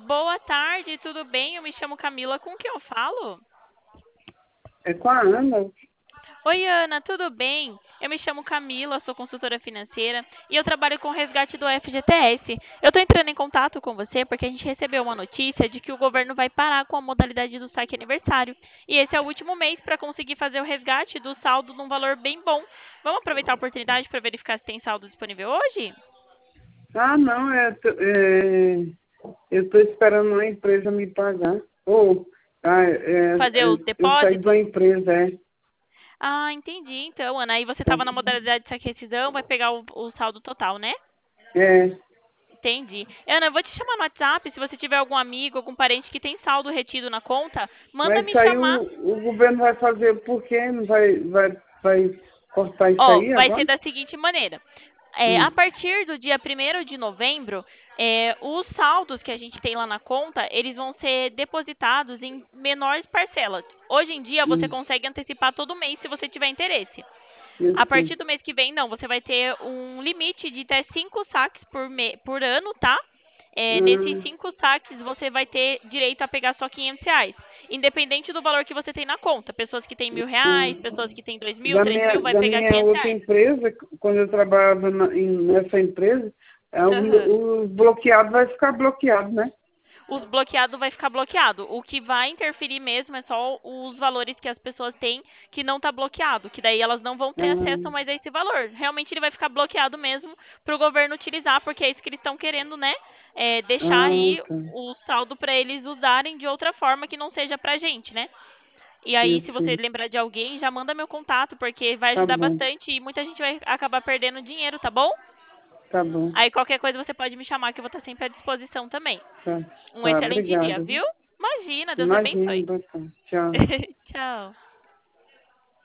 Boa tarde, tudo bem? Eu me chamo Camila, com quem eu falo? É com a Ana. Oi, Ana, tudo bem? Eu me chamo Camila, sou consultora financeira e eu trabalho com o resgate do FGTS. Eu estou entrando em contato com você porque a gente recebeu uma notícia de que o governo vai parar com a modalidade do saque aniversário. E esse é o último mês para conseguir fazer o resgate do saldo num valor bem bom. Vamos aproveitar a oportunidade para verificar se tem saldo disponível hoje? Ah, não, eu estou esperando uma empresa me pagar. Fazer os Eu saí de depósitos? uma empresa, é. Ah, entendi. Então, Ana, aí você estava na modalidade de saque e rescisão, vai pegar o saldo total, né? É, Entendi. Ana, eu vou te chamar no WhatsApp. Se você tiver algum amigo, algum parente que tem saldo retido na conta, manda mas me isso aí chamar. o governo vai fazer por quê? Não vai cortar isso Ó, aí vai ser agora? da seguinte maneira. A Hum, partir do dia 1º de novembro, os saldos que a gente tem lá na conta, eles vão ser depositados em menores parcelas. Hoje em dia, você hum, consegue antecipar todo mês se você tiver interesse. eu A sei. partir do mês que vem, não, você vai ter um limite de até 5 saques por ano, tá? Nesses Hum, 5 saques, você vai ter direito a pegar só R$ 500, independente do valor que você tem na conta. Pessoas que têm R$ 1.000, hum. pessoas que têm 2.000, 3.000, vai Da pegar minha R$ 500. outra empresa, quando eu trabalhava nessa empresa, Aham. o bloqueado vai ficar bloqueado, né? Os bloqueado vai ficar bloqueado. O que vai interferir mesmo é só os valores que as pessoas têm que não está bloqueado, que daí elas não vão ter acesso Ah, mais a esse valor. Realmente ele vai ficar bloqueado mesmo para o governo utilizar, porque é isso que eles estão querendo, né? Deixar aí tá. o saldo para eles usarem de outra forma que não seja pra gente, né? E aí, Eu se você sei. lembrar de alguém, já manda meu contato, porque vai Tá ajudar bom, bastante e muita gente vai acabar perdendo dinheiro, tá bom? tá bom. Aí qualquer coisa você pode me chamar que eu vou estar sempre à disposição também. Tá, Um tá, excelente dia, obrigada. viu? Imagina, Deus Imagina, abençoe. boa tarde. Tchau. Tchau.